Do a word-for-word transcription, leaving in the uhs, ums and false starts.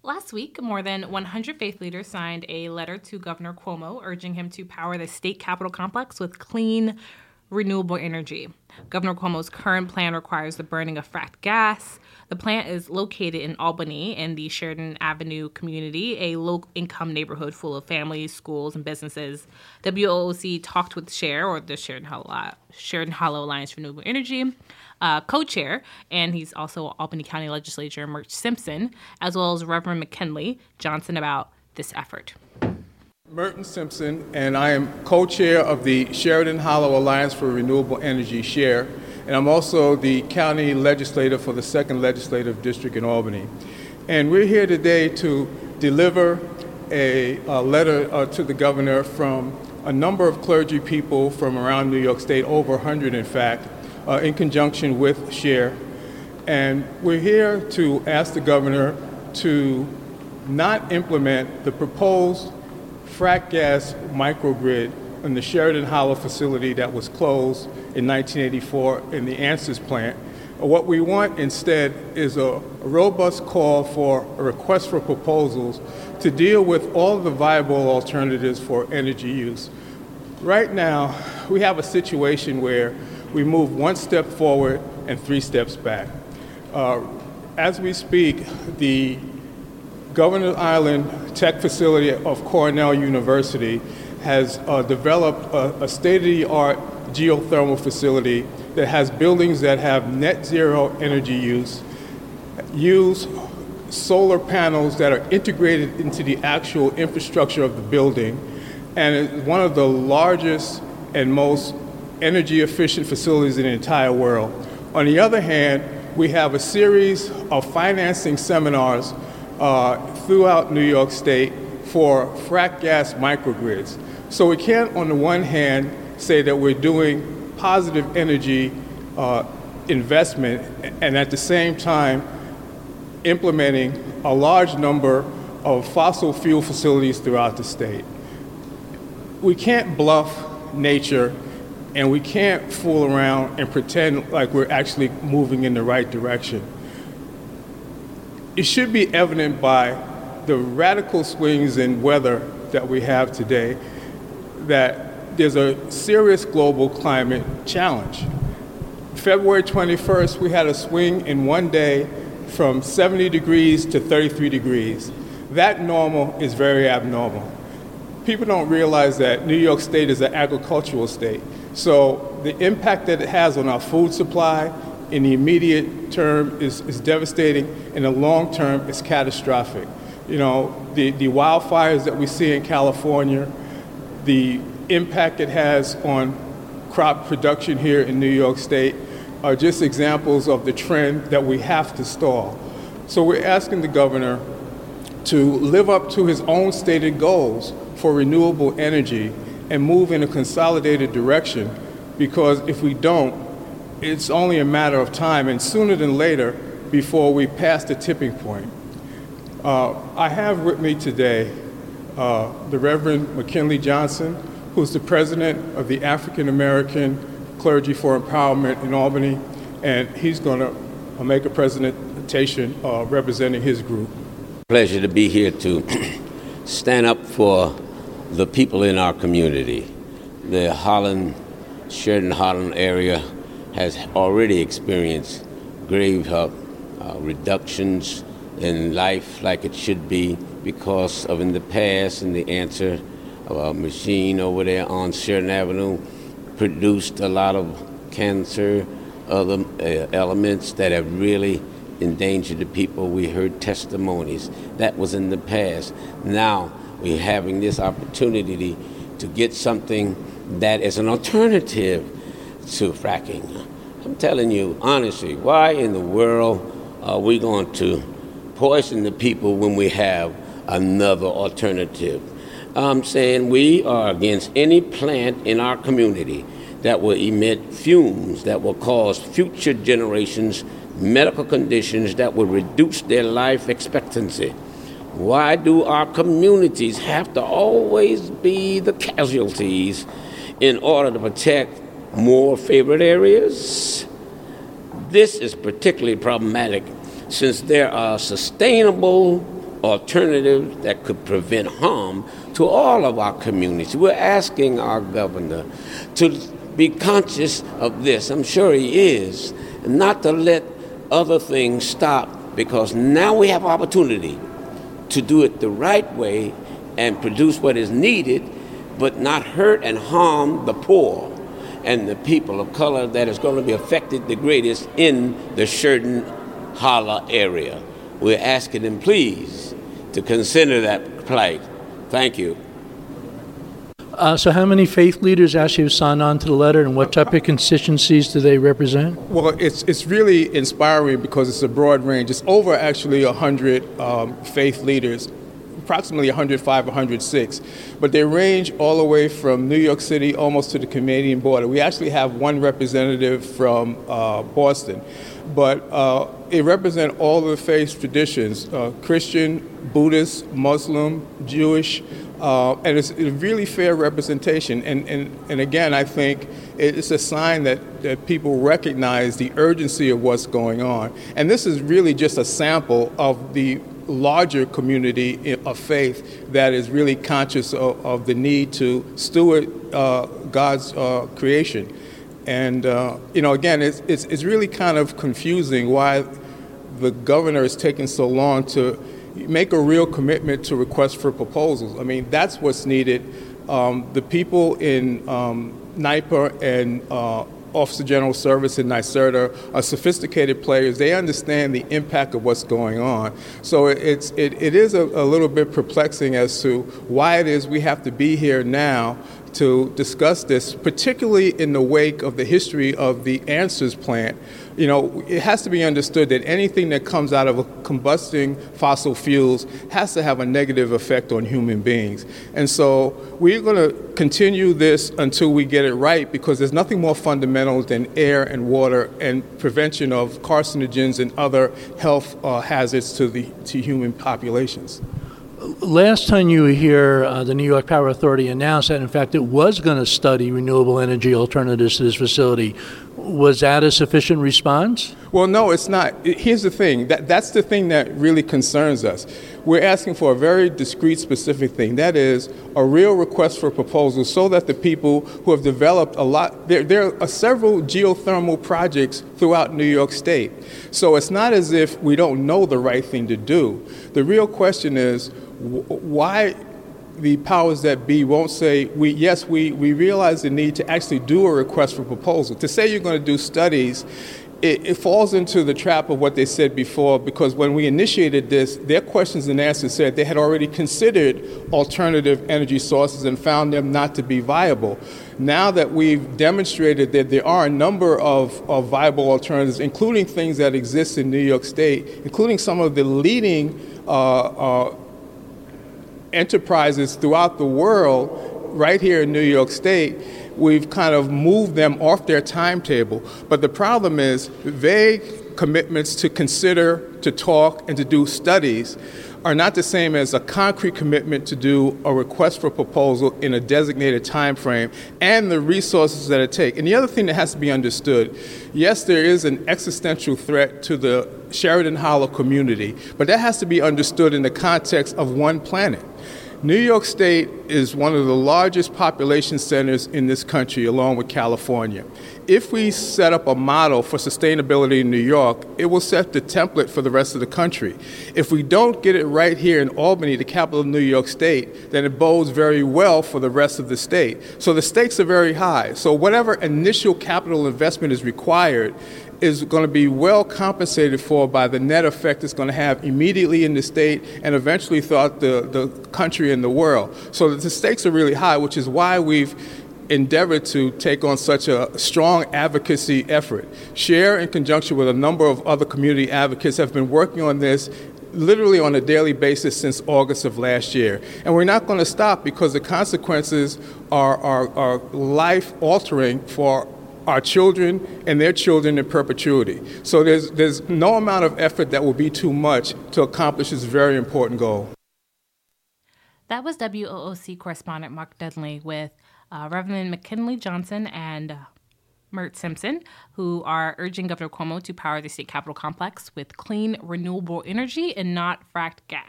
Last week, more than one hundred faith leaders signed a letter to Governor Cuomo urging him to power the state capitol complex with clean, renewable energy. Governor Cuomo's current plan requires the burning of fracked gas. The plant is located in Albany in the Sheridan Avenue community, a low-income neighborhood full of families, schools, and businesses. W O O C talked with SHARE, or the Sheridan Hollow, Sheridan Hollow Alliance for Renewable Energy, uh, co-chair, and he's also Albany County Legislature Mert Simpson, as well as Reverend McKinley Johnson about this effort. Merton Simpson, and I am co-chair of the Sheridan Hollow Alliance for Renewable Energy, SHARE, and I'm also the county legislator for the second Legislative District in Albany. And we're here today to deliver a, a letter uh, to the governor from a number of clergy people from around New York State, over one hundred in fact, uh, in conjunction with SHARE. And we're here to ask the governor to not implement the proposed frack gas microgrid in the Sheridan Hollow facility that was closed in nineteen eighty-four in the ANSYS plant. What we want instead is a robust call for a request for proposals to deal with all the viable alternatives for energy use. Right now, we have a situation where we move one step forward and three steps back. Uh, as we speak, the Governor Island Tech Facility of Cornell University has uh, developed a, a state-of-the-art geothermal facility that has buildings that have net zero energy use, use solar panels that are integrated into the actual infrastructure of the building, and it's one of the largest and most energy efficient facilities in the entire world. On the other hand, we have a series of financing seminars Uh, throughout New York State for frack gas microgrids. So we can't, on the one hand, say that we're doing positive energy uh, investment and at the same time implementing a large number of fossil fuel facilities throughout the state. We can't bluff nature, and we can't fool around and pretend like we're actually moving in the right direction. It should be evident by the radical swings in weather that we have today that there's a serious global climate challenge. February twenty-first, we had a swing in one day from seventy degrees to thirty-three degrees. That normal is very abnormal. People don't realize that New York State is an agricultural state. So the impact that it has on our food supply in the immediate term is, is devastating. In the long term, it's catastrophic. You know, the, the wildfires that we see in California, the impact it has on crop production here in New York State are just examples of the trend that we have to stall. So we're asking the governor to live up to his own stated goals for renewable energy and move in a consolidated direction, because if we don't, it's only a matter of time, and sooner than later, before we pass the tipping point. Uh, I have with me today uh, the Reverend McKinley Johnson, who's the president of the African American Clergy for Empowerment in Albany, and he's going to make a presentation uh, representing his group. Pleasure to be here to stand up for the people in our community. The Holland, Sheridan Holland area has already experienced grave uh, uh, reductions in life like it should be because of in the past and the answer uh, machine over there on Sheridan Avenue produced a lot of cancer, other uh, elements that have really endangered the people. We heard testimonies. That was in the past. Now we're having this opportunity to get something that is an alternative to fracking. I'm telling you, honestly, why in the world are we going to poison the people when we have another alternative? I'm saying we are against any plant in our community that will emit fumes that will cause future generations medical conditions that will reduce their life expectancy. Why do our communities have to always be the casualties in order to protect more favored areas? This is particularly problematic since there are sustainable alternatives that could prevent harm to all of our communities. We're asking our governor to be conscious of this. I'm sure he is, not to let other things stop, because now we have opportunity to do it the right way and produce what is needed, but not hurt and harm the poor and the people of color that is going to be affected the greatest in the Sheridan Holler area. We're asking them, please, to consider that plight. Thank you. Uh, so how many faith leaders actually have signed on to the letter, and what type of constituencies do they represent? Well, it's it's really inspiring because it's a broad range. It's over actually one hundred um, faith leaders, approximately one hundred five, one hundred six. But they range all the way from New York City almost to the Canadian border. We actually have one representative from uh, Boston. But uh, it represents all the faith traditions, uh, Christian, Buddhist, Muslim, Jewish, uh, and it's a really fair representation. And, and, and again, I think it's a sign that, that people recognize the urgency of what's going on. And this is really just a sample of the larger community of faith that is really conscious of, of the need to steward uh, God's uh, creation. And, uh, you know, again, it's, it's, it's really kind of confusing why the governor is taking so long to make a real commitment to request for proposals. I mean, that's what's needed. Um, the people in um, NYPA and uh, Office of General Service and NYSERDA are sophisticated players. They understand the impact of what's going on. So it's, it, it is a, a little bit perplexing as to why it is we have to be here now to discuss this, particularly in the wake of the history of the Answers plant. You know, it has to be understood that anything that comes out of a combusting fossil fuels has to have a negative effect on human beings. And so we're going to continue this until we get it right, because there's nothing more fundamental than air and water and prevention of carcinogens and other health uh, hazards to the to human populations. Last time you were here, uh, the New York Power Authority announced that, in fact, it was going to study renewable energy alternatives to this facility. Was that a sufficient response? Well, no, it's not. Here's the thing. That, that's the thing that really concerns us. We're asking for a very discrete, specific thing. That is a real request for proposals so that the people who have developed a lot, there, there are several geothermal projects throughout New York State. So it's not as if we don't know the right thing to do. The real question is why the powers that be won't say, we yes, we, we realize the need to actually do a request for proposal. To say you're going to do studies, it, it falls into the trap of what they said before, because when we initiated this, their questions and answers said they had already considered alternative energy sources and found them not to be viable. Now that we've demonstrated that there are a number of, of viable alternatives, including things that exist in New York State, including some of the leading uh, uh, enterprises throughout the world, right here in New York State, we've kind of moved them off their timetable. But the problem is vague commitments to consider, to talk, and to do studies are not the same as a concrete commitment to do a request for proposal in a designated time frame and the resources that it takes. And the other thing that has to be understood, yes, there is an existential threat to the Sheridan Holler community, but that has to be understood in the context of one planet. New York State is one of the largest population centers in this country, along with California. If we set up a model for sustainability in New York, it will set the template for the rest of the country. If we don't get it right here in Albany, the capital of New York State, then it bodes very well for the rest of the state. So the stakes are very high. So whatever initial capital investment is required is going to be well compensated for by the net effect it's going to have immediately in the state and eventually throughout the, the country and the world. So the stakes are really high, which is why we've endeavored to take on such a strong advocacy effort. SHARE, in conjunction with a number of other community advocates, have been working on this literally on a daily basis since August of last year. And we're not going to stop, because the consequences are, are, are life-altering for our children and their children in perpetuity. So there's, there's no amount of effort that will be too much to accomplish this very important goal. That was W O O C correspondent Mark Dudley with uh, Reverend McKinley Johnson and uh, Mert Simpson, who are urging Governor Cuomo to power the state capitol complex with clean, renewable energy and not fracked gas.